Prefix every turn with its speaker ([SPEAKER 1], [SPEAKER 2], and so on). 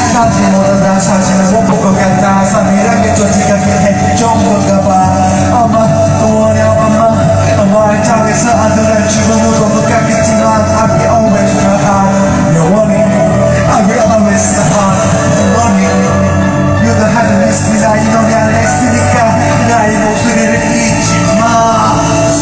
[SPEAKER 1] 사진보다 사진을 못 볼 것 같아 사람이란 게 좀 지겹게 해 정도가